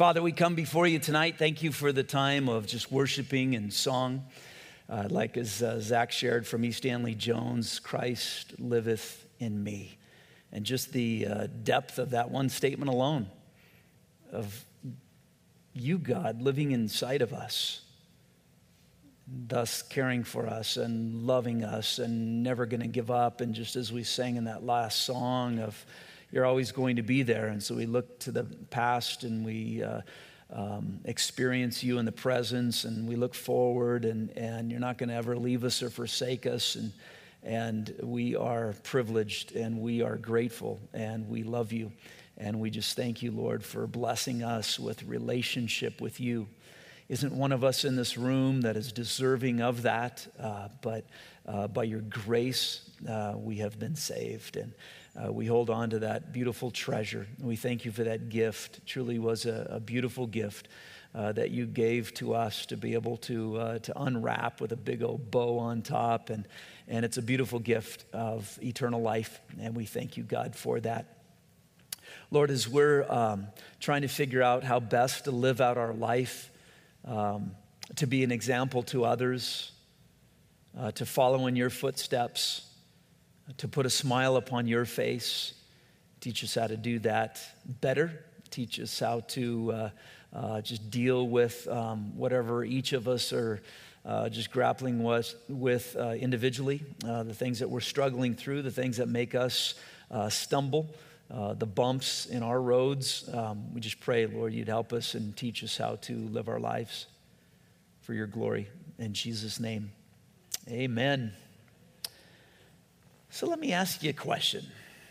Father, we come before you tonight. Thank you for the time of just worshiping and song. Like as Zach shared from E. Stanley Jones, Christ liveth in me. And just the depth of that one statement alone of you, God, living inside of us, thus caring for us and loving us and never going to give up. And just as we sang in that last song of you're always going to be there. And so we look to the past and we experience you in the presence, and we look forward, and you're not going to ever leave us or forsake us. And we are privileged, and we are grateful, and we love you. And we just thank you, Lord, for blessing us with relationship with you. Isn't one of us in this room that is deserving of that, but by your grace, we have been saved. And we hold on to that beautiful treasure. We thank you for that gift. It truly was a beautiful gift that you gave to us to be able to unwrap with a big old bow on top. And it's a beautiful gift of eternal life. And we thank you, God, for that. Lord, as we're trying to figure out how best to live out our life, to be an example to others, to follow in your footsteps, to put a smile upon your face. Teach us how to do that better. Teach us how to just deal with whatever each of us are just grappling with individually, the things that we're struggling through, the things that make us stumble, the bumps in our roads. We just pray, Lord, you'd help us and teach us how to live our lives for your glory. In Jesus' name, amen. So let me ask you a question.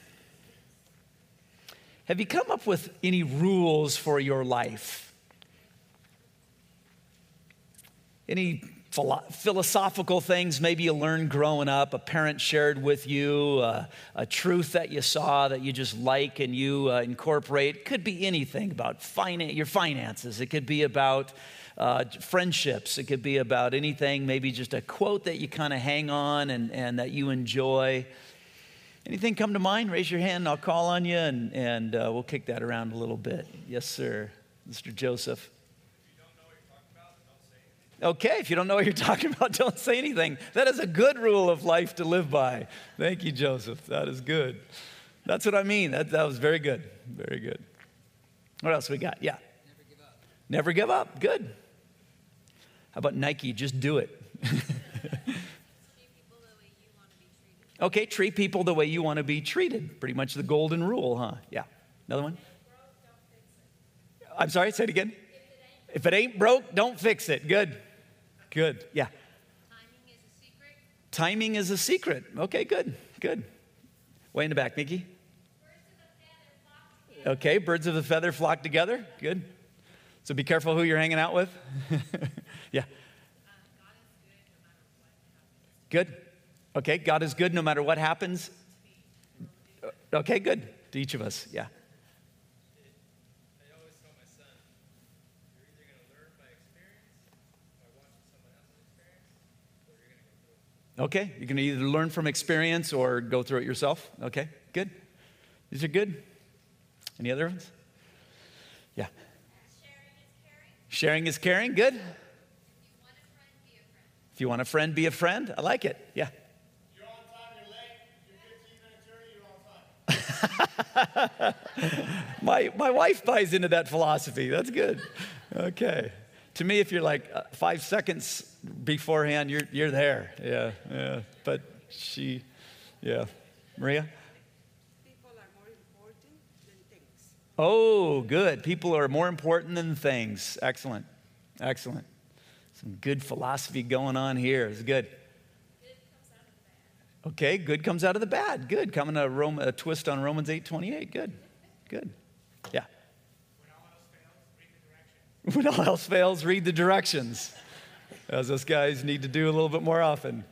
Have you come up with any rules for your life? Any philosophical things maybe you learned growing up, a parent shared with you, a truth that you saw that you just like and you incorporate? It could be anything about your finances. It could be about friendships. It could be about anything, maybe just a quote that you kind of hang on and that you enjoy. Anything come to mind? Raise your hand, I'll call on you, and we'll kick that around a little bit. Yes, sir. Mr. Joseph. Okay, if you don't know what you're talking about, don't say anything. That is a good rule of life to live by. Thank you, Joseph. That is good. That's what I mean. That was very good. Very good. What else we got? Yeah. Never give up. Never give up. Good. How about Nike? Just do it. Okay, treat people the way you want to be treated. Pretty much the golden rule, huh? Yeah. Another one? I'm sorry, say it again. If it ain't broke, don't fix it. Good. Good. Yeah. Timing is a secret. Timing is a secret. Okay, good. Good. Way in the back, Nikki. Okay, birds of a feather flock together. Good. So be careful who you're hanging out with. Yeah. Good. Okay, God is good no matter what happens. Okay, good. To each of us, yeah. I always tell my son, you're either going to learn by experience, by watching someone else's experience, or you're going to go through it. Okay, you're going to either learn from experience or go through it yourself. Okay, good. These are good. Any other ones? Yeah. Sharing is caring. Good. If you want a friend, be a friend. I like it. Yeah. You're on time, you're late, you're 15 minutes early, you're on time. My wife buys into that philosophy. That's good. Okay. To me, if you're like 5 seconds beforehand, you're there. Yeah. But yeah. Maria? People are more important than things. Oh, good. People are more important than things. Excellent. Excellent. Some good philosophy going on here. It's good. Okay, good comes out of the bad. Good. Coming a twist on Romans 8:28. Good. Good. Yeah. When all else fails, read the directions. As us guys need to do a little bit more often.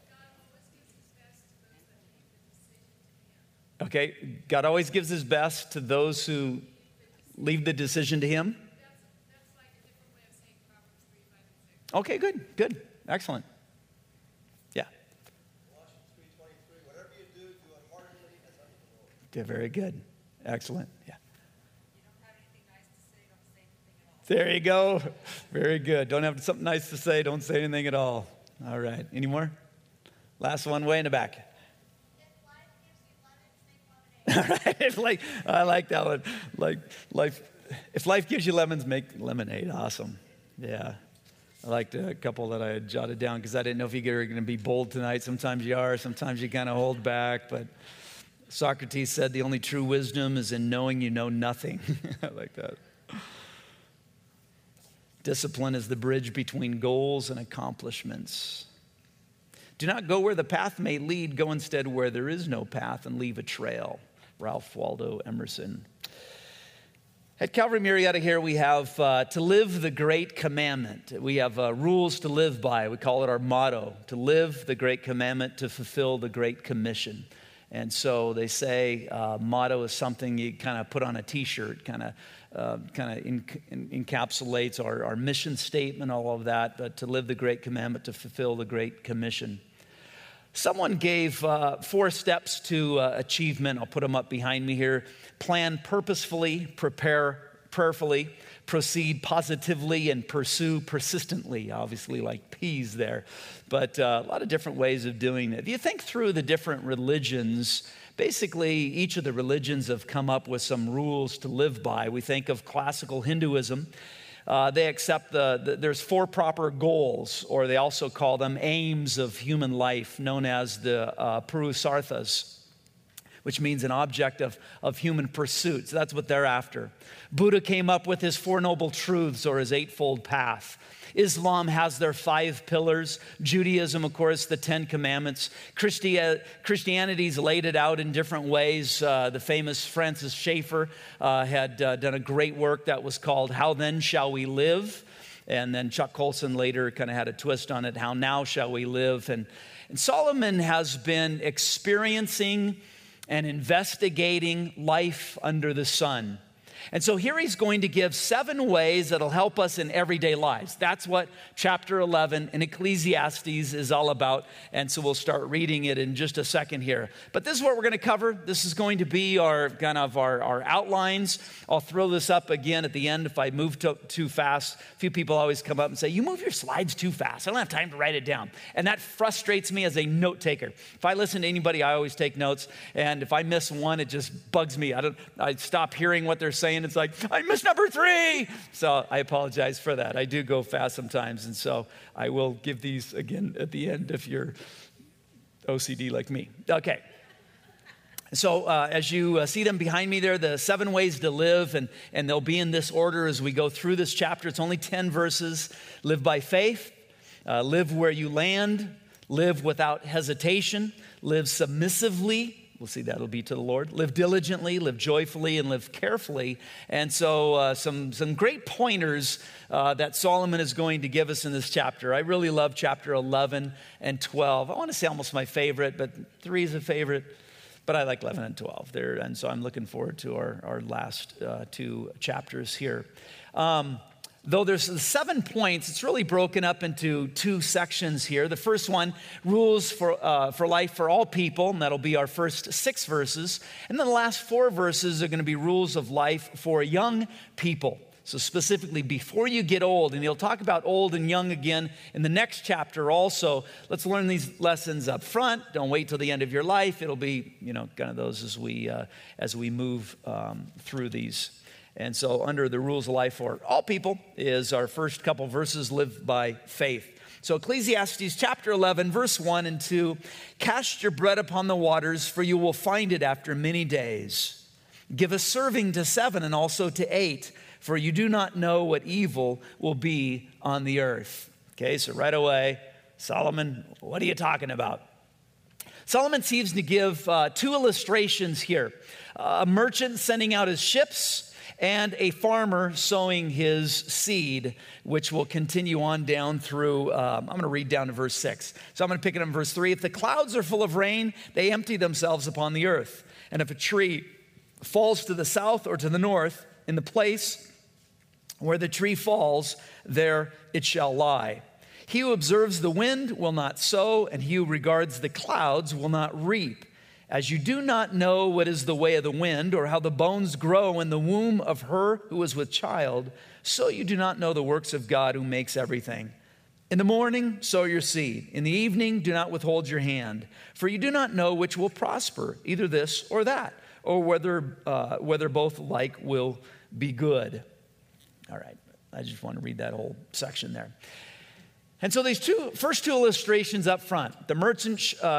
Okay, God always gives his best to those who leave the decision to him. Okay, good. Excellent. Yeah. Colossians 3:23, whatever you do, do it heartily as unto the Lord. Yeah, very good. Excellent. Yeah. You don't have anything nice to say, don't say anything There you go. Very good. Don't have something nice to say. Don't say anything at all. All right. Any more? Last one, way in the back. All right. I like that one. If life gives you lemons, make lemonade. Awesome. Yeah. I liked a couple that I had jotted down because I didn't know if you were going to be bold tonight. Sometimes you are. Sometimes you kind of hold back. But Socrates said the only true wisdom is in knowing you know nothing. I like that. Discipline is the bridge between goals and accomplishments. Do not go where the path may lead. Go instead where there is no path and leave a trail. Ralph Waldo Emerson. At Calvary Murrieta here, we have to live the great commandment. We have rules to live by. We call it our motto, to live the great commandment, to fulfill the great commission. And so they say motto is something you kind of put on a T-shirt, kind of encapsulates our mission statement, all of that, but to live the great commandment, to fulfill the great commission. Someone gave 4 steps to achievement. I'll put them up behind me here. Plan purposefully, prepare prayerfully, proceed positively, and pursue persistently. Obviously, like peas there. But a lot of different ways of doing it. If you think through the different religions, basically, each of the religions have come up with some rules to live by. We think of classical Hinduism. They accept there's 4 proper goals, or they also call them aims of human life, known as the Purusarthas, which means an object of human pursuit. So that's what they're after. Buddha came up with his 4 noble truths, or his 8-fold path. Islam has their 5 pillars. Judaism, of course, the 10 commandments. Christianity's laid it out in different ways. The famous Francis Schaeffer had done a great work that was called How Then Shall We Live? And then Chuck Colson later kind of had a twist on it, How Now Shall We Live? And Solomon has been experiencing and investigating life under the sun. And so here he's going to give 7 ways that'll help us in everyday lives. That's what chapter 11 in Ecclesiastes is all about. And so we'll start reading it in just a second here. But this is what we're going to cover. This is going to be our outlines. I'll throw this up again at the end if I move too fast. A few people always come up and say, you move your slides too fast. I don't have time to write it down. And that frustrates me as a note taker. If I listen to anybody, I always take notes. And if I miss one, it just bugs me. I stop hearing what they're saying. It's like, I missed number 3. So I apologize for that. I do go fast sometimes. And so I will give these again at the end if you're OCD like me. Okay. So as you see them behind me there, the 7 ways to live, and they'll be in this order as we go through this chapter. It's only 10 verses. Live by faith, live where you land, live without hesitation, live submissively. We'll see that'll be to the Lord. Live diligently, live joyfully, and live carefully. And so some great pointers that Solomon is going to give us in this chapter. I really love chapter 11 and 12. I want to say almost my favorite, but 3 is a favorite. But I like 11 and 12 there. And so I'm looking forward to our last 2 chapters here. Though there's 7 points, it's really broken up into 2 sections here. The first one, rules for life for all people, and that'll be our first 6 verses. And then the last 4 verses are going to be rules of life for young people. So specifically, before you get old, and he'll talk about old and young again in the next chapter also. Let's learn these lessons up front. Don't wait till the end of your life. It'll be, kind of those as we move through these. And so under the rules of life for all people is our first couple verses, live by faith. So Ecclesiastes chapter 11, verse 1 and 2, cast your bread upon the waters, for you will find it after many days. Give a serving to 7 and also to 8, for you do not know what evil will be on the earth. Okay, so right away, Solomon, what are you talking about? Solomon seems to give 2 illustrations here. A merchant sending out his ships, and a farmer sowing his seed, which will continue on down through, I'm going to read down to verse 6. So I'm going to pick it up in verse 3. If the clouds are full of rain, they empty themselves upon the earth. And if a tree falls to the south or to the north, in the place where the tree falls, there it shall lie. He who observes the wind will not sow, and he who regards the clouds will not reap. As you do not know what is the way of the wind, or how the bones grow in the womb of her who is with child, so you do not know the works of God who makes everything. In the morning, sow your seed. In the evening, do not withhold your hand. For you do not know which will prosper, either this or that, or whether both alike will be good. All right, I just want to read that whole section there. And so these first two illustrations up front, the merchant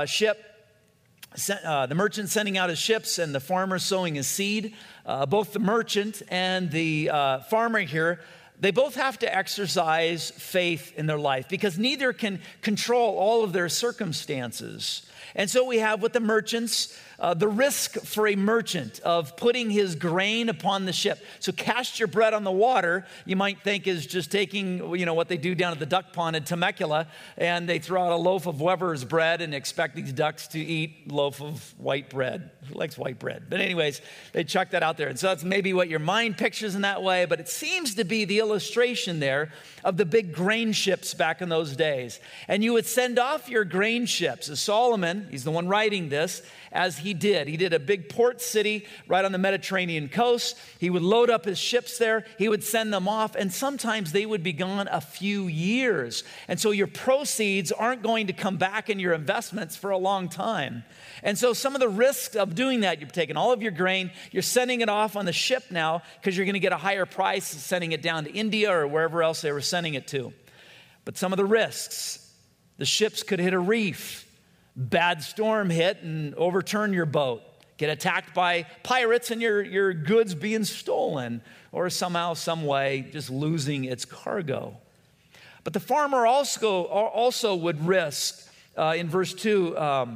the merchant sending out his ships and the farmer sowing his seed, both the merchant and the farmer here, they both have to exercise faith in their life because neither can control all of their circumstances. And so we have with the merchants, the risk for a merchant of putting his grain upon the ship. So cast your bread on the water, you might think is just taking, what they do down at the duck pond in Temecula, and they throw out a loaf of Weber's bread and expect these ducks to eat loaf of white bread. Who likes white bread? But anyways, they chuck that out there. And so that's maybe what your mind pictures in that way, but it seems to be the illustration there of the big grain ships back in those days. And you would send off your grain ships. As Solomon, he's the one writing this, as he did. He did a big port city right on the Mediterranean coast. He would load up his ships there. He would send them off, and sometimes they would be gone a few years. And so your proceeds aren't going to come back in your investments for a long time. And so some of the risks of doing that, you're taking all of your grain, you're sending it off on the ship now because you're going to get a higher price sending it down to India or wherever else they were sending it to. But some of the risks, the ships could hit a reef, bad storm hit and overturn your boat, get attacked by pirates and your goods being stolen, or somehow, some way, just losing its cargo. But the farmer also would risk, in verse 2,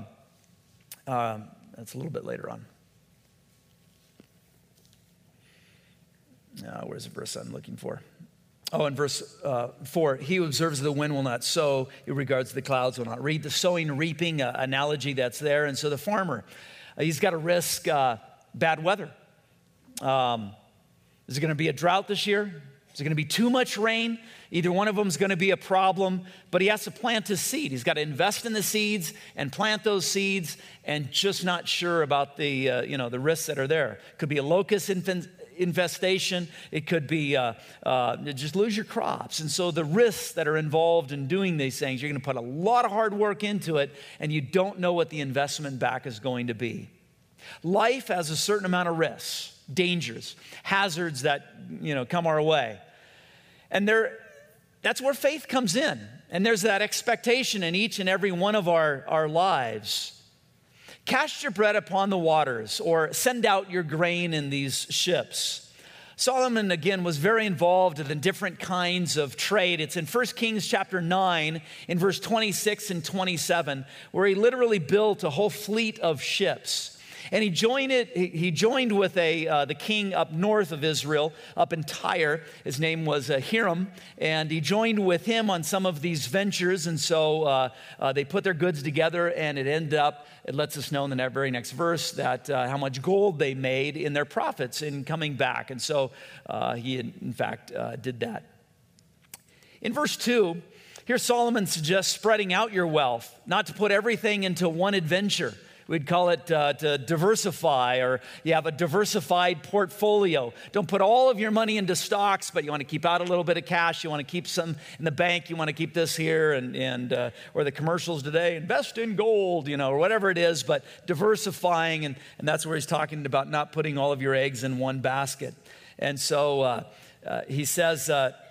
that's a little bit later on. Where's the verse I'm looking for? Oh, in verse 4, he who observes the wind will not sow, he regards the clouds will not reap. The sowing and reaping analogy that's there. And so the farmer, he's got to risk bad weather. Is it going to be a drought this year? Is it going to be too much rain? Either one of them is going to be a problem, but he has to plant his seed. He's got to invest in the seeds and plant those seeds, and just not sure about the risks that are there. Could be a locust infestation. It could be just lose your crops. And so the risks that are involved in doing these things, you're going to put a lot of hard work into it, and you don't know what the investment back is going to be. Life has a certain amount of risks, dangers, hazards that come our way. And that's where faith comes in. And there's that expectation in each and every one of our lives. Cast your bread upon the waters, or send out your grain in these ships. Solomon, again, was very involved in different kinds of trade. It's in 1 Kings chapter 9, in verse 26 and 27, where he literally built a whole fleet of ships. And he joined with the king up north of Israel, up in Tyre. His name was Hiram, and he joined with him on some of these ventures. And so they put their goods together, and it lets us know in the very next verse that how much gold they made in their profits in coming back. And so he, in fact, did that. In verse 2, here Solomon suggests spreading out your wealth, not to put everything into one adventure. We'd call it to diversify, or you have a diversified portfolio. Don't put all of your money into stocks, but you want to keep out a little bit of cash. You want to keep some in the bank. You want to keep this here, or the commercials today, invest in gold, or whatever it is, but diversifying. And that's where he's talking about not putting all of your eggs in one basket. And so he says,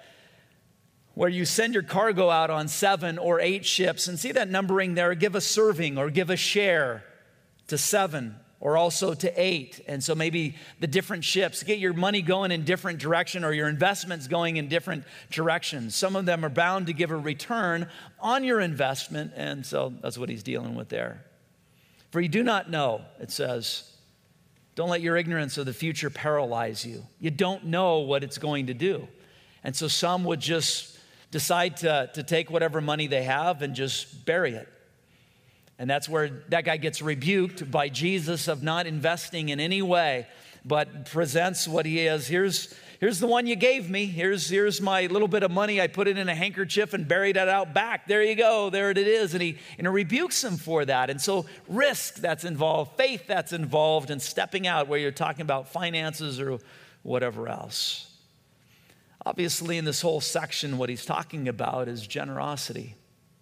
where you send your cargo out on 7 or 8 ships, and see that numbering there, give a serving or give a share to 7 or also to 8. And so maybe the different ships, get your money going in different direction, or your investments going in different directions. Some of them are bound to give a return on your investment, and so that's what he's dealing with there. For you do not know, it says, don't let your ignorance of the future paralyze you. You don't know what it's going to do. And so some would just decide to take whatever money they have and just bury it. And that's where that guy gets rebuked by Jesus of not investing in any way, but presents what he is. Here's Here's the one you gave me. Here's my little bit of money. I put it in a handkerchief and buried it out back. There you go. There it is. And he rebukes him for that. And so risk that's involved, faith that's involved, and stepping out where you're talking about finances or whatever else. Obviously, in this whole section, what he's talking about is generosity.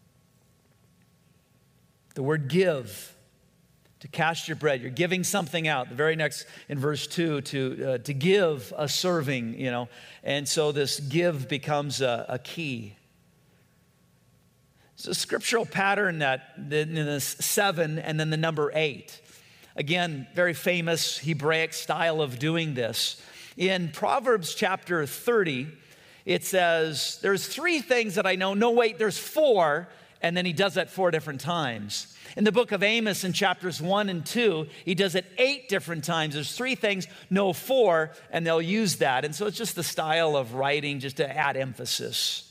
The word give. To cast your bread, you're giving something out. The very next, in verse 2, to give a serving, And so this give becomes a key. It's a scriptural pattern that in this 7 and then the number 8. Again, very famous Hebraic style of doing this. In Proverbs chapter 30, it says, there's 3 things that I know. No, wait, there's 4. And then he does that 4 different times. In the book of Amos in chapters 1 and 2, he does it 8 different times. There's 3 things, no 4, and they'll use that. And so it's just the style of writing just to add emphasis.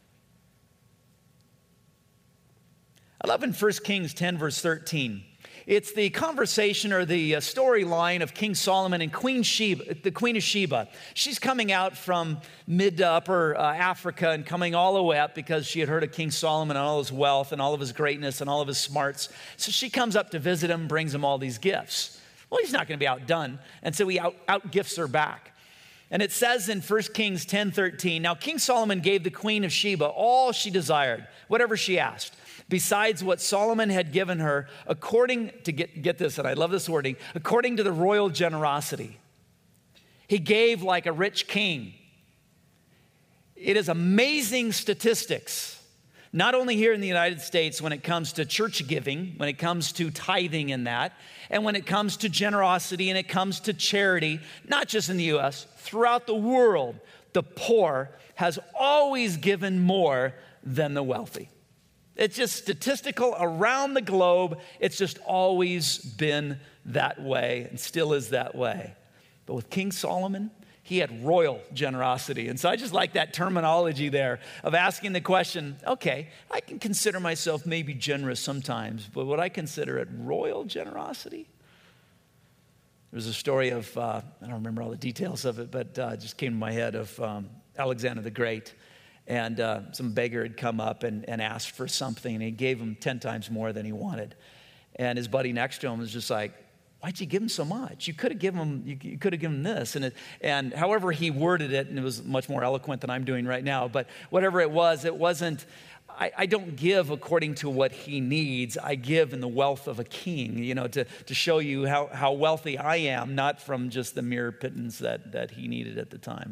I love in 1 Kings 10, verse 13. It's the conversation or the storyline of King Solomon and Queen Sheba, the Queen of Sheba. She's coming out from mid to upper Africa and coming all the way up because she had heard of King Solomon and all his wealth and all of his greatness and all of his smarts. So she comes up to visit him, brings him all these gifts. Well, he's not going to be outdone. And so he out gifts her back. And it says in 1 Kings 10:13, now King Solomon gave the Queen of Sheba all she desired, whatever she asked, besides what Solomon had given her, according to, get this, and I love this wording, according to the royal generosity. He gave like a rich king. It is amazing statistics, not only here in the United States when it comes to church giving, when it comes to tithing in that, and when it comes to generosity and it comes to charity, not just in the U.S., throughout the world, the poor has always given more than the wealthy. It's just statistical around the globe. It's just always been that way and still is that way. But with King Solomon, he had royal generosity. And so I just like that terminology there of asking the question, okay, I can consider myself maybe generous sometimes, but would I consider it royal generosity? There's a story of, I don't remember all the details of it, but it just came to my head of Alexander the Great. And some beggar had come up and asked for something, and he gave him 10 times more than he wanted. And his buddy next to him was just like, why'd you give him so much? You could have given him this. And however he worded it, and it was much more eloquent than I'm doing right now, but whatever it wasn't, I don't give according to what he needs. I give in the wealth of a king, to show you how wealthy I am, not from just the mere pittance that he needed at the time.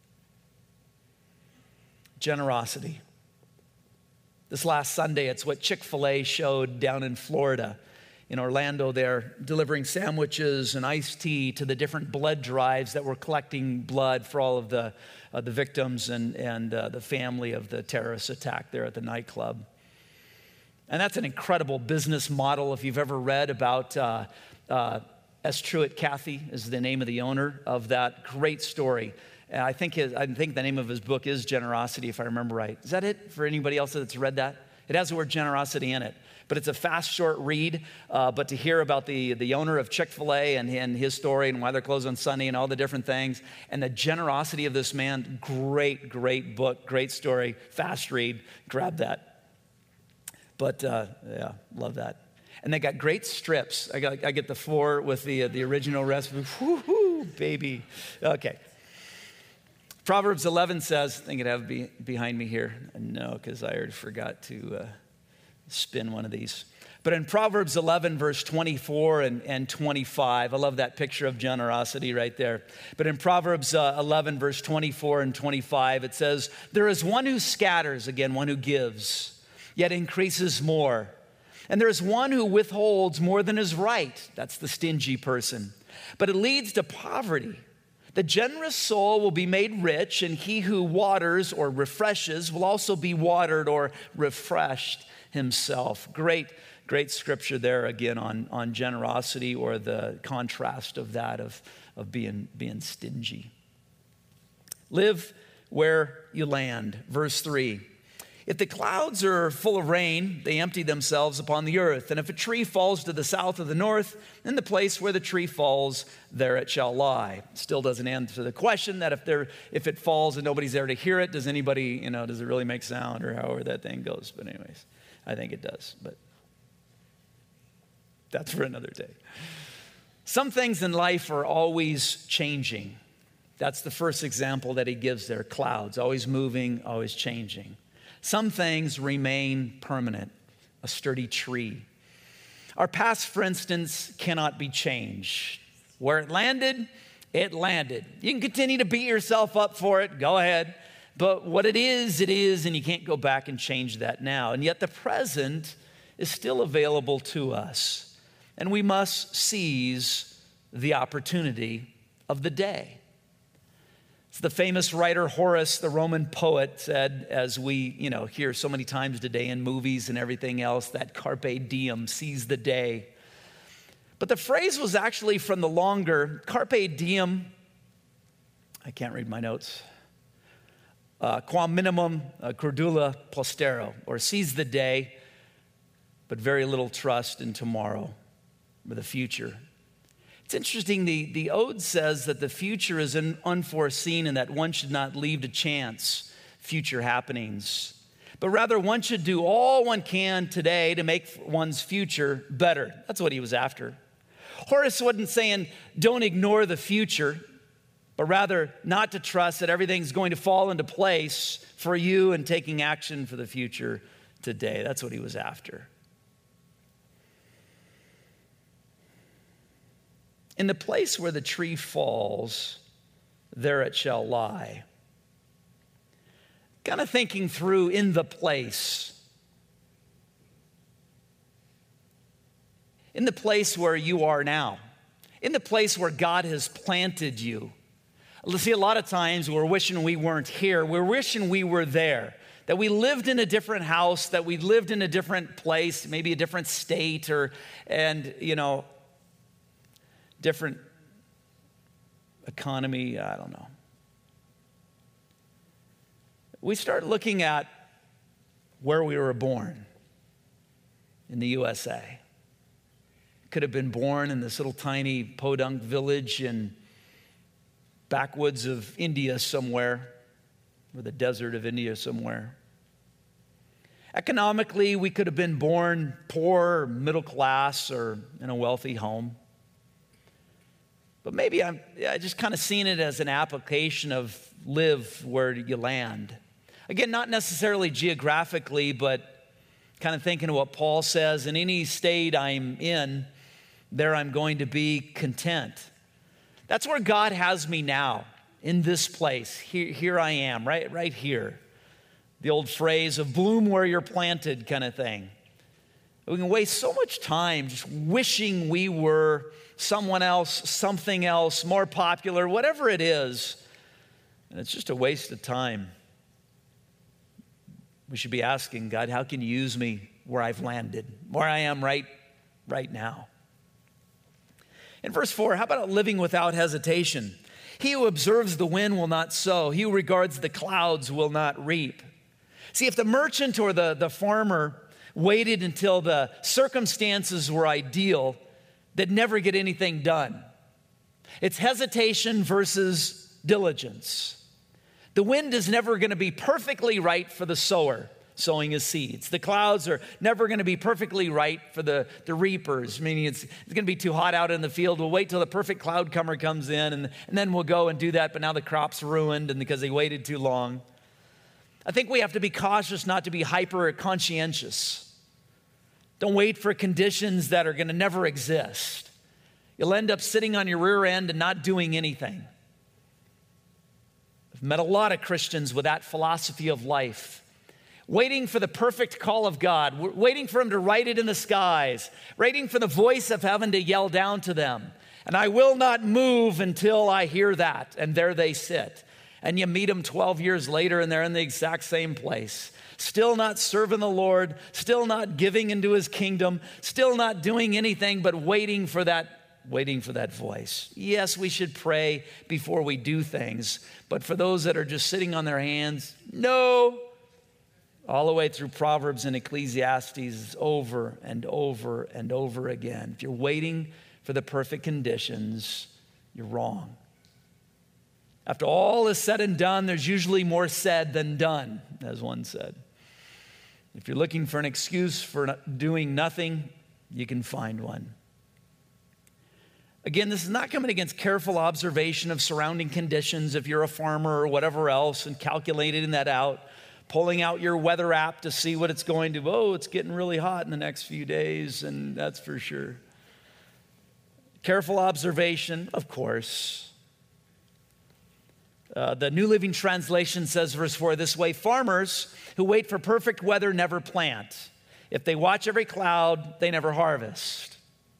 Generosity. This last Sunday, it's what Chick-fil-A showed down in Florida. In Orlando, they're delivering sandwiches and iced tea to the different blood drives that were collecting blood for all of the victims and the family of the terrorist attack there at the nightclub. And that's an incredible business model. If you've ever read about S. Truett Cathy is the name of the owner of that great story. And I think the name of his book is Generosity, if I remember right. Is that it for anybody else that's read that? It has the word generosity in it. But it's a fast, short read. But to hear about the owner of Chick-fil-A and his story and why they're closed on Sunday and all the different things and the generosity of this man, great, great book, great story, fast read. Grab that. But yeah, love that. And they got great strips. I get the 4 with the original recipe. Woo-hoo, baby. Okay. Proverbs 11 says, I think it have behind me here. No, because I already forgot to spin one of these. But in Proverbs 11, verse 24 and 25, I love that picture of generosity right there. But in Proverbs 11, verse 24 and 25, it says, there is one who scatters, again, one who gives, yet increases more. And there is one who withholds more than is right. That's the stingy person. But it leads to poverty. The generous soul will be made rich, and he who waters or refreshes will also be watered or refreshed himself. Great, great scripture there again on generosity, or the contrast of that of being stingy. Live where you land. Verse 3. If the clouds are full of rain, they empty themselves upon the earth. And if a tree falls to the south or the north, in the place where the tree falls, there it shall lie. Still doesn't answer the question that if it falls and nobody's there to hear it, does anybody, does it really make sound or however that thing goes? But anyways, I think it does, but that's for another day. Some things in life are always changing. That's the first example that he gives there. Clouds, always moving, always changing. Some things remain permanent, a sturdy tree. Our past, for instance, cannot be changed. Where it landed, it landed. You can continue to beat yourself up for it, go ahead. But what it is, and you can't go back and change that now. And yet the present is still available to us. And we must seize the opportunity of the day. The famous writer Horace, the Roman poet, said, as we hear so many times today in movies and everything else, that carpe diem, seize the day. But the phrase was actually from the longer carpe diem, I can't read my notes, quam minimum credula postero, or seize the day, but very little trust in tomorrow or the future. It's interesting, the Ode says that the future is unforeseen and that one should not leave to chance future happenings, but rather one should do all one can today to make one's future better. That's what he was after. Horace wasn't saying don't ignore the future, but rather not to trust that everything's going to fall into place for you and taking action for the future today. That's what he was after. In the place where the tree falls, there it shall lie. Kind of thinking through in the place. In the place where you are now. In the place where God has planted you. See, a lot of times we're wishing we weren't here. We're wishing we were there. That we lived in a different house, that we lived in a different place, maybe a different state, different economy, I don't know. We start looking at where we were born in the USA. Could have been born in this little tiny podunk village in backwoods of India somewhere, or the desert of India somewhere. Economically, we could have been born poor, or middle class, or in a wealthy home. But maybe I'm just kind of seeing it as an application of live where you land. Again, not necessarily geographically, but kind of thinking of what Paul says, in any state I'm in, there I'm going to be content. That's where God has me now, in this place. Here I am, right here. The old phrase of bloom where you're planted kind of thing. We can waste so much time just wishing we were someone else, something else, more popular, whatever it is. And it's just a waste of time. We should be asking God, how can you use me where I've landed, where I am right now? In verse 4, how about living without hesitation? He who observes the wind will not sow. He who regards the clouds will not reap. See, if the merchant or the farmer waited until the circumstances were ideal, they'd never get anything done. It's hesitation versus diligence. The wind is never going to be perfectly right for the sower sowing his seeds. The clouds are never going to be perfectly right for the reapers, meaning it's going to be too hot out in the field. We'll wait till the perfect cloud comer comes in, and then we'll go and do that, but now the crop's ruined and because they waited too long. I think we have to be cautious not to be hyper conscientious. Don't wait for conditions that are going to never exist. You'll end up sitting on your rear end and not doing anything. I've met a lot of Christians with that philosophy of life. Waiting for the perfect call of God, waiting for him to write it in the skies, waiting for the voice of heaven to yell down to them. And I will not move until I hear that. And there they sit. And you meet them 12 years later and they're in the exact same place. Still not serving the Lord, still not giving into his kingdom, still not doing anything but waiting for that voice. Yes, we should pray before we do things. But for those that are just sitting on their hands, no, all the way through Proverbs and Ecclesiastes, over and over and over again. If you're waiting for the perfect conditions, you're wrong. After all is said and done, there's usually more said than done, as one said. If you're looking for an excuse for doing nothing, you can find one. Again, this is not coming against careful observation of surrounding conditions if you're a farmer or whatever else and calculating that out, pulling out your weather app to see what it's going to. Oh, it's getting really hot in the next few days, and that's for sure. Careful observation, of course. The New Living Translation says, verse 4, this way, farmers who wait for perfect weather never plant. If they watch every cloud, they never harvest.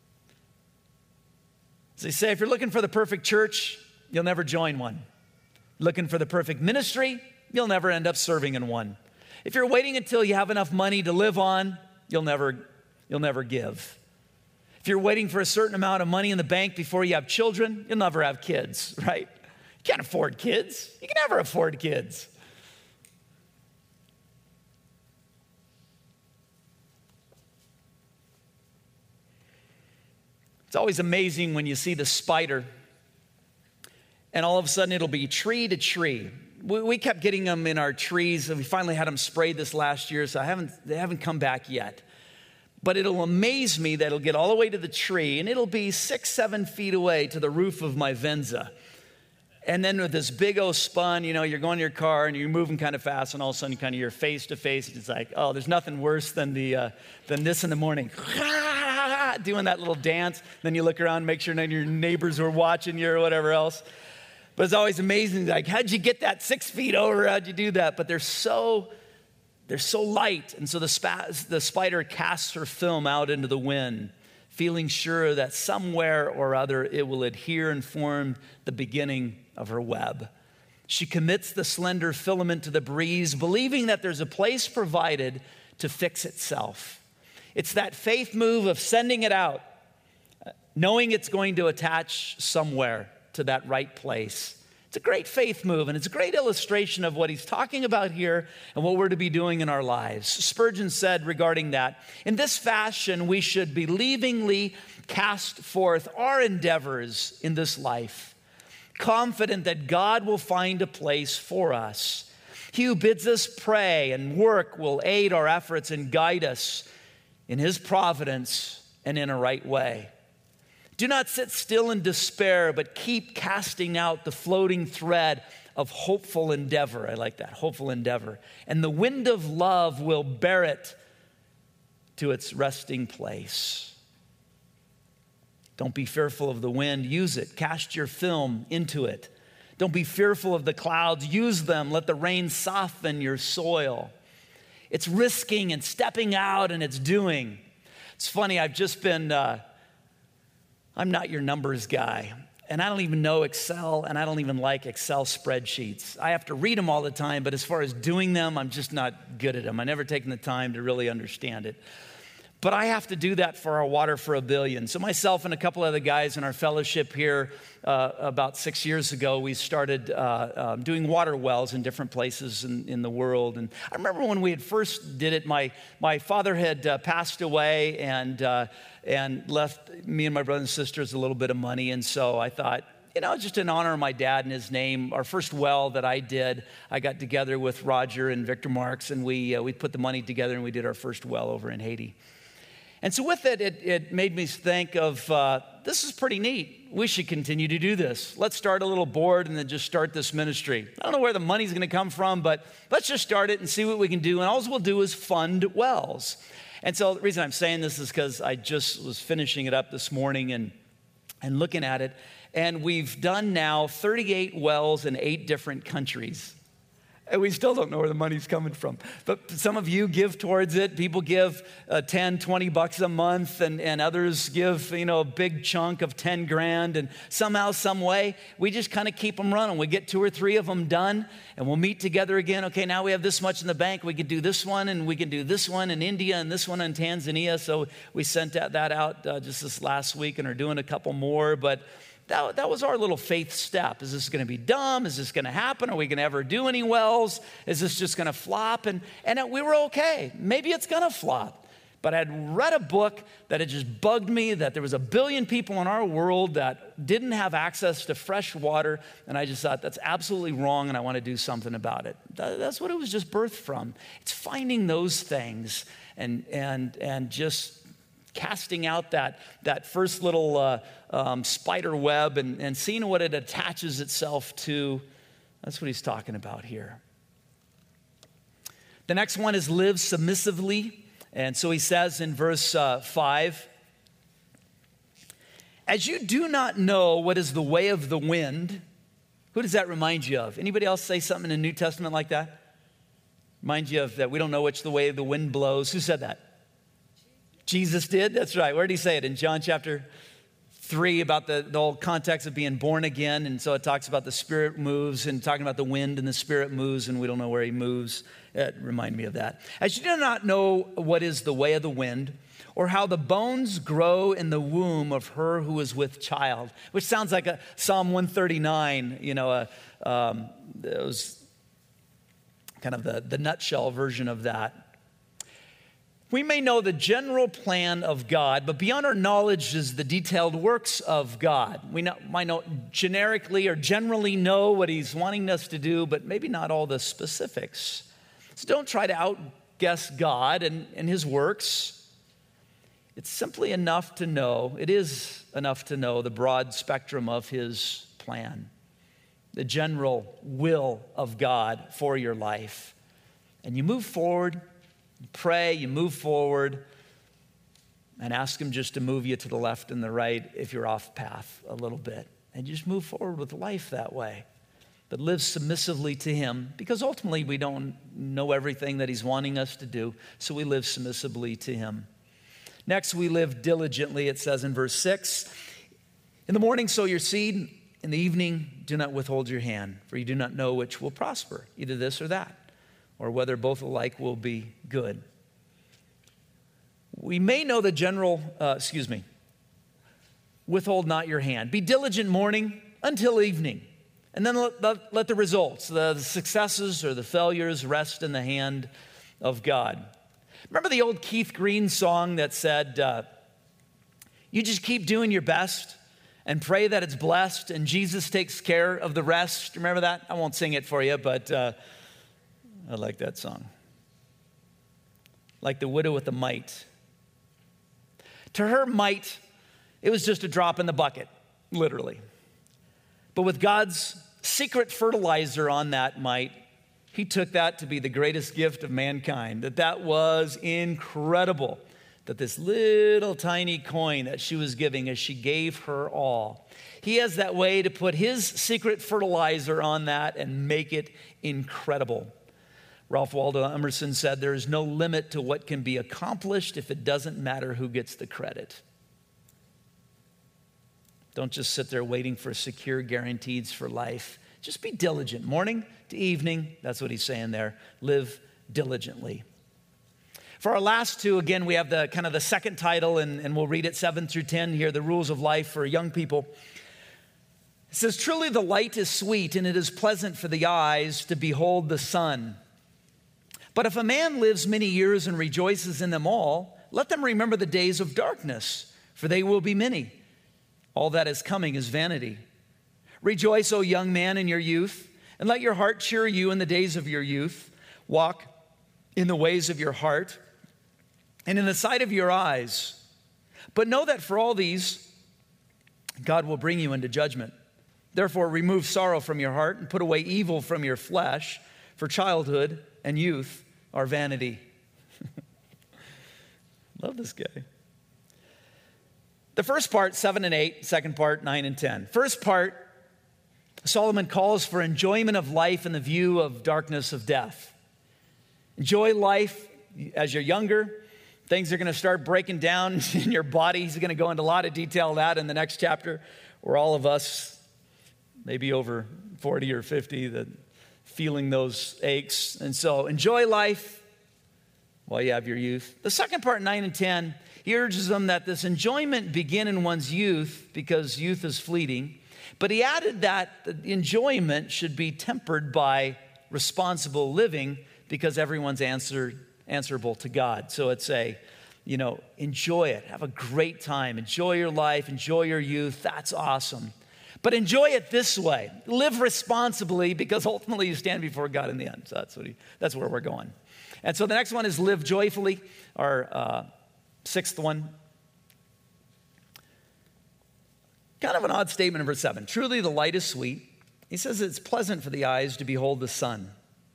As they say, if you're looking for the perfect church, you'll never join one. Looking for the perfect ministry, you'll never end up serving in one. If you're waiting until you have enough money to live on, you'll never give. If you're waiting for a certain amount of money in the bank before you have children, you'll never have kids, right? You can't afford kids. You can never afford kids. It's always amazing when you see the spider, and all of a sudden it'll be tree to tree. We kept getting them in our trees, and we finally had them sprayed this last year, so they haven't come back yet. But it'll amaze me that it'll get all the way to the tree, and it'll be 6-7 feet away to the roof of my Venza. And then with this big old spun, you're going to your car and you're moving kind of fast, and all of a sudden you're face to face. It's like, oh, there's nothing worse than this in the morning. Doing that little dance. Then you look around, make sure none of your neighbors are watching you or whatever else. But it's always amazing, like, how'd you get that 6 feet over? How'd you do that? But they're so light. And so the spider casts her film out into the wind, feeling sure that somewhere or other it will adhere and form the beginning of her web. She commits the slender filament to the breeze, believing that there's a place provided to fix itself. It's that faith move of sending it out, knowing it's going to attach somewhere to that right place. It's a great faith move, and it's a great illustration of what he's talking about here and what we're to be doing in our lives. Spurgeon said regarding that, in this fashion, we should believingly cast forth our endeavors in this life, confident that God will find a place for us. He who bids us pray and work will aid our efforts and guide us in his providence and in a right way. Do not sit still in despair, but keep casting out the floating thread of hopeful endeavor. I like that, hopeful endeavor. And the wind of love will bear it to its resting place. Don't be fearful of the wind. Use it. Cast your film into it. Don't be fearful of the clouds. Use them. Let the rain soften your soil. It's risking and stepping out, and it's doing. It's funny, I've just been... I'm not your numbers guy, and I don't even know Excel, and I don't even like Excel spreadsheets. I have to read them all the time, but as far as doing them, I'm just not good at them. I've never taken the time to really understand it. But I have to do that for our Water for a Billion. So myself and a couple other guys in our fellowship here, about 6 years ago, we started doing water wells in different places in the world. And I remember when we had first did it, my father had passed away and left me and my brothers and sisters a little bit of money. And so I thought, just in honor of my dad and his name, our first well that I did, I got together with Roger and Victor Marks, and we put the money together and we did our first well over in Haiti. And so with it made me think of, this is pretty neat. We should continue to do this. Let's start a little board and then just start this ministry. I don't know where the money's going to come from, but let's just start it and see what we can do. And all we'll do is fund wells. And so the reason I'm saying this is because I just was finishing it up this morning and looking at it. And we've done now 38 wells in 8 different countries. And we still don't know where the money's coming from. But some of you give towards it. People give $10, $20 a month, and others give, a big chunk of 10 grand. And somehow, some way, we just kind of keep them running. We get 2 or 3 of them done, and we'll meet together again. Okay, now we have this much in the bank. We can do this one, and we can do this one in India, and this one in Tanzania. So we sent that out just this last week and are doing a couple more. But that was our little faith step. Is this going to be dumb? Is this going to happen? Are we going to ever do any wells? Is this just going to flop? And we were okay. Maybe it's going to flop. But I had read a book that had just bugged me, that there was 1 billion people in our world that didn't have access to fresh water. And I just thought, that's absolutely wrong, and I want to do something about it. That's what it was just birthed from. It's finding those things and just casting out that first little spider web and seeing what it attaches itself to. That's what he's talking about here. The next one is live submissively. And so he says in verse 5, as you do not know what is the way of the wind. Who does that remind you of? Anybody else say something in the New Testament like that? Remind you of that we don't know which the way the wind blows. Who said that? Jesus did? That's right. Where did he say it? In John chapter 3, about the whole context of being born again. And so it talks about the Spirit moves and talking about the wind and the Spirit moves, and we don't know where he moves. It reminded me of that. As you do not know what is the way of the wind, or how the bones grow in the womb of her who is with child, which sounds like a Psalm 139, it was kind of the nutshell version of that. We may know the general plan of God, but beyond our knowledge is the detailed works of God. We might know generically or generally know what he's wanting us to do, but maybe not all the specifics. So don't try to outguess God and his works. It's simply enough to know, it is enough to know the broad spectrum of his plan, the general will of God for your life. And you move forward, you pray, you move forward, and ask him just to move you to the left and the right if you're off path a little bit. And just move forward with life that way. But live submissively to him, because ultimately we don't know everything that he's wanting us to do, so we live submissively to him. Next, we live diligently, it says in verse 6. In the morning sow your seed, in the evening do not withhold your hand, for you do not know which will prosper, either this or that, or whether both alike will be good. We may know the general, withhold not your hand. Be diligent morning until evening. And then let the results, the successes or the failures, rest in the hand of God. Remember the old Keith Green song that said, you just keep doing your best and pray that it's blessed and Jesus takes care of the rest. Remember that? I won't sing it for you, but I like that song. Like the widow with the mite. To her mite, it was just a drop in the bucket, literally. But with God's secret fertilizer on that mite, he took that to be the greatest gift of mankind. That was incredible. That this little tiny coin that she was giving as she gave her all. He has that way to put his secret fertilizer on that and make it incredible. Ralph Waldo Emerson said, there is no limit to what can be accomplished if it doesn't matter who gets the credit. Don't just sit there waiting for secure guarantees for life. Just be diligent. Morning to evening, that's what he's saying there. Live diligently. For our last two, again, we have the kind of the second title, and we'll read it 7 through 10 here, the rules of life for young people. It says, truly the light is sweet, and it is pleasant for the eyes to behold the sun. But if a man lives many years and rejoices in them all, let them remember the days of darkness, for they will be many. All that is coming is vanity. Rejoice, O young man, in your youth, and let your heart cheer you in the days of your youth. Walk in the ways of your heart and in the sight of your eyes. But know that for all these, God will bring you into judgment. Therefore, remove sorrow from your heart and put away evil from your flesh, for childhood and youth are vanity. Love this guy. The first part, 7 and 8. Second part, 9 and 10. First part, Solomon calls for enjoyment of life in the view of darkness of death. Enjoy life as you're younger. Things are going to start breaking down in your body. He's going to go into a lot of detail of that in the next chapter, where all of us, maybe over 40 or 50, that feeling those aches. And so enjoy life while you have your youth. The second part, 9 and 10, he urges them that this enjoyment begin in one's youth because youth is fleeting. But he added that the enjoyment should be tempered by responsible living because everyone's answerable to God. So it's enjoy it. Have a great time. Enjoy your life. Enjoy your youth. That's awesome. But enjoy it this way. Live responsibly because ultimately you stand before God in the end. So that's where we're going. And so the next one is live joyfully, our sixth one. Kind of an odd statement in verse 7. Truly the light is sweet. He says it's pleasant for the eyes to behold the sun.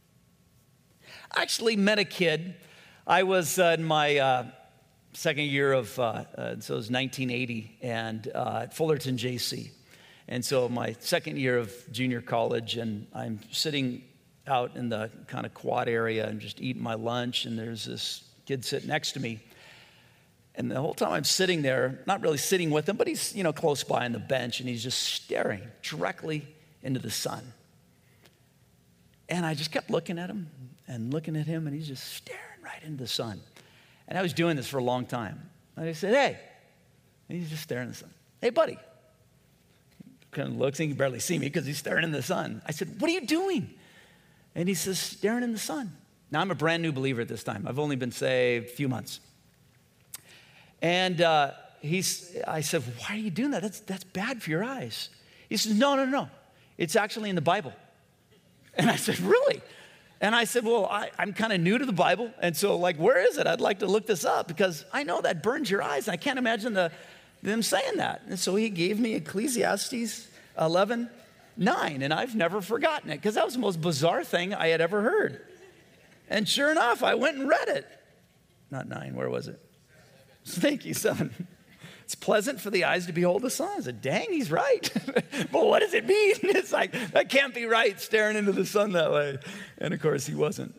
I actually met a kid. I was in my second year of, so it was 1980, and at Fullerton JC. And so my second year of junior college, and I'm sitting out in the kind of quad area and just eating my lunch, and there's this kid sitting next to me. And the whole time I'm sitting there, not really sitting with him, but he's, close by on the bench, and he's just staring directly into the sun. And I just kept looking at him, and he's just staring right into the sun. And I was doing this for a long time. And I said, hey. And he's just staring at the sun. Hey, buddy. He kind of looks, and he can barely see me because he's staring in the sun. I said, what are you doing? And he says, staring in the sun. Now, I'm a brand new believer at this time. I've only been saved a few months. And I said, why are you doing that? That's bad for your eyes. He says, no. It's actually in the Bible. And I said, really? And I said, well, I'm kind of new to the Bible. And so, where is it? I'd like to look this up because I know that burns your eyes. And I can't imagine them saying that. And so he gave me Ecclesiastes 11:9. And I've never forgotten it because that was the most bizarre thing I had ever heard. And sure enough, I went and read it. Not 9, where was it? Thank you, 7. It's pleasant for the eyes to behold the sun. I said, dang, he's right. But what does it mean? It's like, that can't be right, staring into the sun that way. And of course, he wasn't.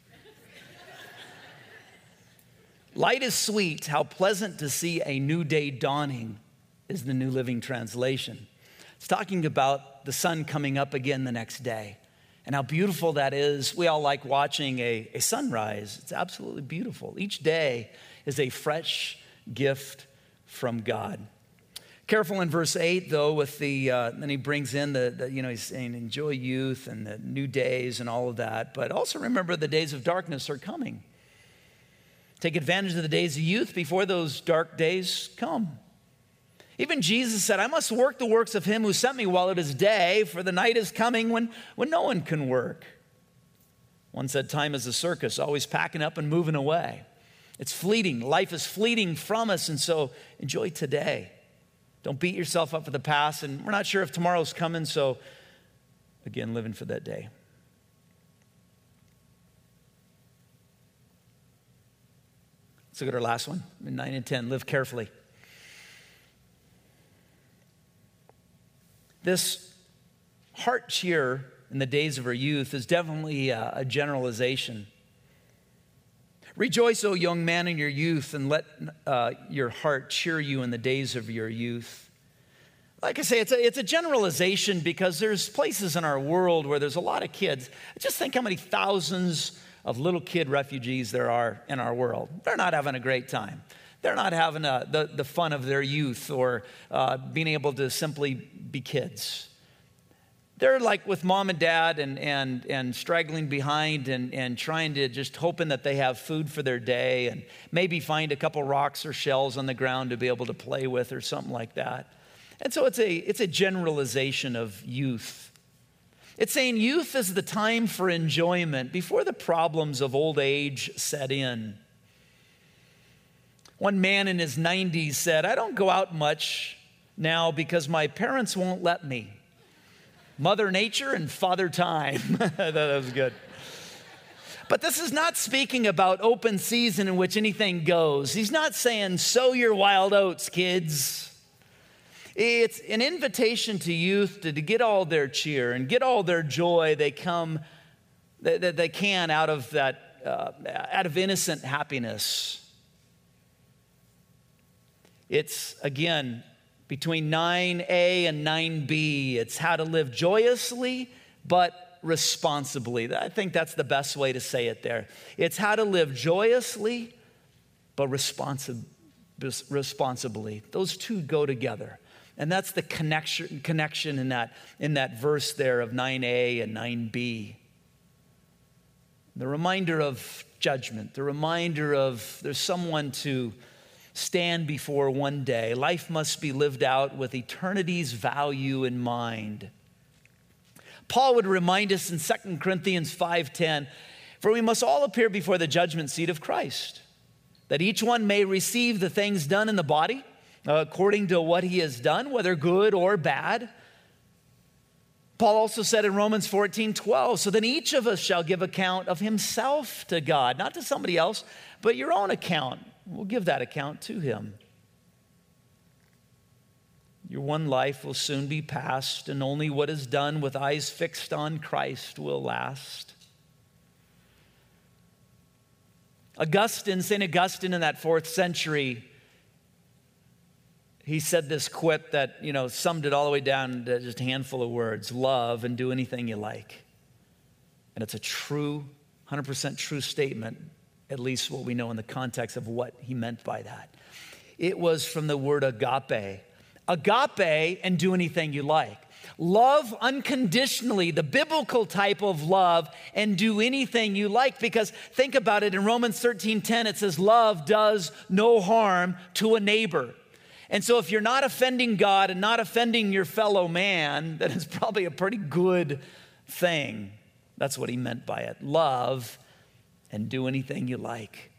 Light is sweet. How pleasant to see a new day dawning is the New Living Translation. It's talking about the sun coming up again the next day and how beautiful that is. We all like watching a sunrise. It's absolutely beautiful. Each day is a fresh gift from God. Careful in verse 8, though, with then he brings in he's saying, enjoy youth and the new days and all of that. But also remember the days of darkness are coming. Take advantage of the days of youth before those dark days come. Even Jesus said, I must work the works of him who sent me while it is day, for the night is coming when no one can work. One said, time is a circus, always packing up and moving away. It's fleeting. Life is fleeting from us, and so enjoy today. Don't beat yourself up for the past, and we're not sure if tomorrow's coming, so again, living for that day. Let's look at our last one, 9 and 10. Live carefully. This heart cheer in the days of our youth is definitely a generalization. Rejoice, O young man, in your youth, and let your heart cheer you in the days of your youth. Like I say, it's a generalization because there's places in our world where there's a lot of kids. Just think how many thousands of little kid refugees there are in our world. They're not having a great time. They're not having the fun of their youth or being able to simply be kids. They're like with mom and dad and straggling behind and trying to just hoping that they have food for their day and maybe find a couple rocks or shells on the ground to be able to play with or something like that. And so it's a generalization of youth. It's saying youth is the time for enjoyment before the problems of old age set in. One man in his 90s said, I don't go out much now because my parents won't let me. Mother Nature and Father Time. That was good. But this is not speaking about open season in which anything goes. He's not saying, sow your wild oats, kids. It's an invitation to youth to get all their cheer and get all their joy they can out of that, out of innocent happiness. It's, again, between 9A and 9B. It's how to live joyously, but responsibly. I think that's the best way to say it there. It's how to live joyously, but responsibly. Those two go together. And that's the connection in that verse there of 9a and 9b. The reminder of judgment, the reminder of there's someone to stand before one day. Life must be lived out with eternity's value in mind. Paul would remind us in 2 Corinthians 5:10, for we must all appear before the judgment seat of Christ, that each one may receive the things done in the body according to what he has done, whether good or bad. Paul also said in Romans 14:12, so then each of us shall give account of himself to God, not to somebody else, but your own account. We'll give that account to him. Your one life will soon be past, and only what is done with eyes fixed on Christ will last. St. Augustine in that 4th century, he said this quip that, summed it all the way down to just a handful of words: love and do anything you like. And it's a true, 100% true statement, at least what we know in the context of what he meant by that. It was from the word agape. Agape and do anything you like. Love unconditionally, the biblical type of love, and do anything you like. Because think about it, in Romans 13:10, it says love does no harm to a neighbor. And so if you're not offending God and not offending your fellow man, then it's probably a pretty good thing. That's what he meant by it. Love and do anything you like.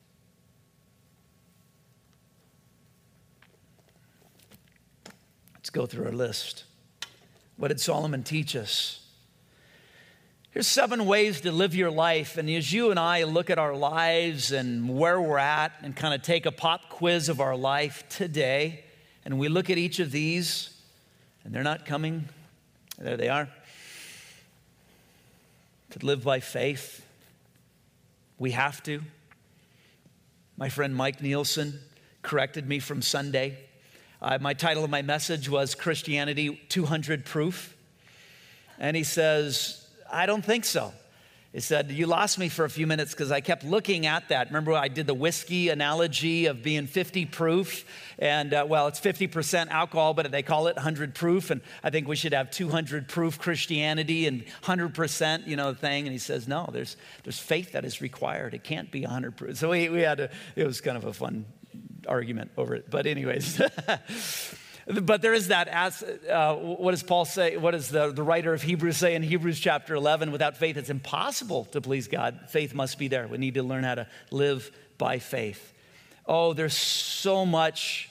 Let's go through our list. What did Solomon teach us? Here's 7 ways to live your life. And as you and I look at our lives and where we're at and kind of take a pop quiz of our life today, and we look at each of these, and they're not coming. There they are. To live by faith, we have to. My friend Mike Nielsen corrected me from Sunday. My title of my message was Christianity 200 Proof. And he says, I don't think so. He said, you lost me for a few minutes because I kept looking at that. Remember I did the whiskey analogy of being 50 proof? And it's 50% alcohol, but they call it 100 proof. And I think we should have 200 proof Christianity and 100%, thing. And he says, no, there's faith that is required. It can't be 100 proof. So we had to, it was kind of a fun argument over it. But anyways, but there is that, what does Paul say? What does the writer of Hebrews say in Hebrews chapter 11? Without faith, it's impossible to please God. Faith must be there. We need to learn how to live by faith. Oh, there's so much,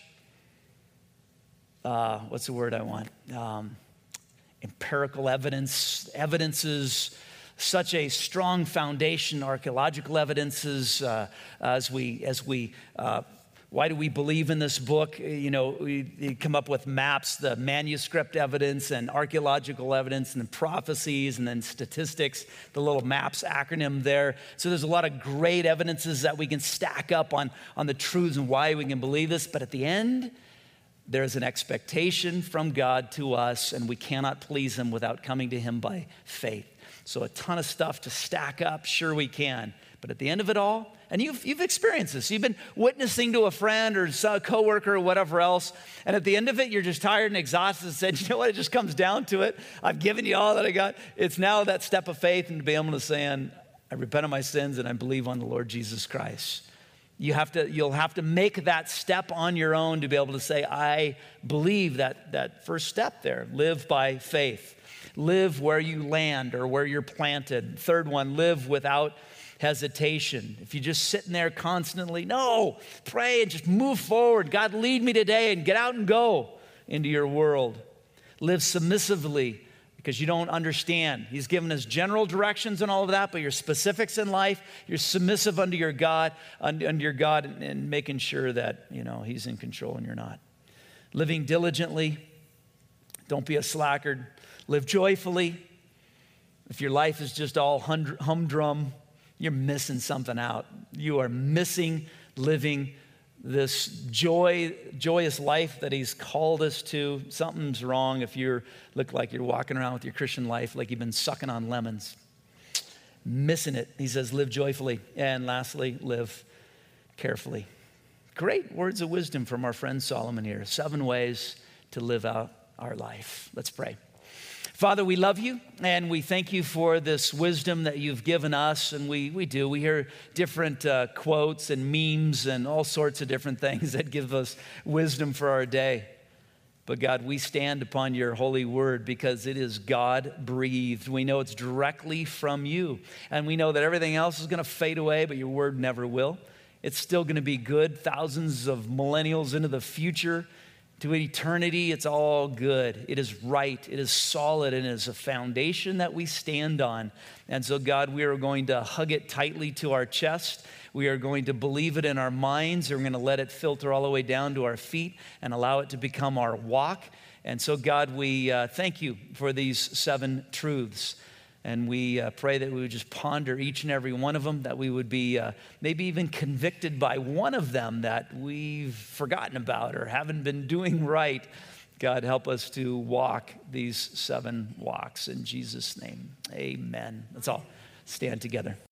what's the word I want? Empirical evidence. Evidence is such a strong foundation. Archaeological evidences, why do we believe in this book? We come up with maps, the manuscript evidence and archaeological evidence and then prophecies and then statistics, the little MAPS acronym there. So there's a lot of great evidences that we can stack up on the truths and why we can believe this. But at the end, there's an expectation from God to us, and we cannot please him without coming to him by faith. So a ton of stuff to stack up, sure we can. But at the end of it all, and you've experienced this. You've been witnessing to a friend or a coworker or whatever else, and at the end of it, you're just tired and exhausted and said, you know what, it just comes down to it. I've given you all that I got. It's now that step of faith and to be able to say, I repent of my sins and I believe on the Lord Jesus Christ. You'll have to make that step on your own to be able to say, I believe that first step there. Live by faith. Live where you land or where you're planted. Third one, live without hesitation. If you're just sitting there constantly, no, pray and just move forward. God, lead me today and get out and go into your world. Live submissively because you don't understand. He's given us general directions and all of that, but your specifics in life, you're submissive under your God, and making sure that, he's in control and you're not. Living diligently. Don't be a slackard. Live joyfully. If your life is just all humdrum, you're missing something out. You are missing living this joyous life that he's called us to. Something's wrong if you look like you're walking around with your Christian life like you've been sucking on lemons, missing it. He says, live joyfully. And lastly, live carefully. Great words of wisdom from our friend Solomon here. 7 ways to live out our life. Let's pray. Father, we love you and we thank you for this wisdom that you've given us. And we hear different quotes and memes and all sorts of different things that give us wisdom for our day. But God, we stand upon your holy word because it is God-breathed. We know it's directly from you. And we know that everything else is going to fade away, but your word never will. It's still going to be good thousands of millennials into the future. To eternity, it's all good. It is right. It is solid. And it is a foundation that we stand on. And so, God, we are going to hug it tightly to our chest. We are going to believe it in our minds. We're going to let it filter all the way down to our feet and allow it to become our walk. And so, God, we thank you for these 7 truths. And we pray that we would just ponder each and every one of them, that we would be maybe even convicted by one of them that we've forgotten about or haven't been doing right. God, help us to walk these 7 walks. In Jesus' name, amen. Let's all stand together.